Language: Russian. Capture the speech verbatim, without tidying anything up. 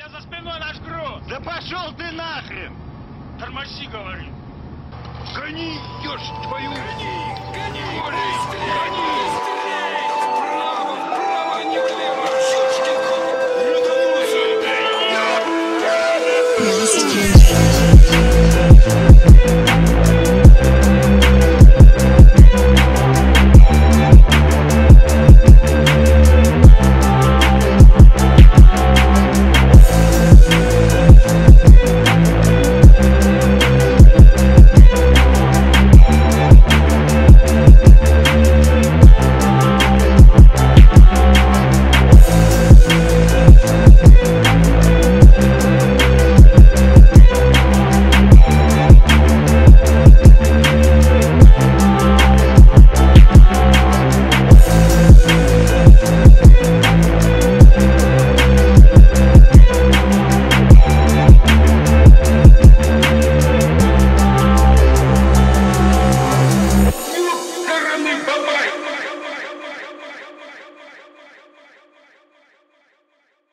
за спиной наш груз! Да пошел ты нахрен! Тормози, говорит! Гони, ешь твою! Гони! Гони! Гони! Стреляй! Вправо, вправо, не влево! Сучки! Ротанусы!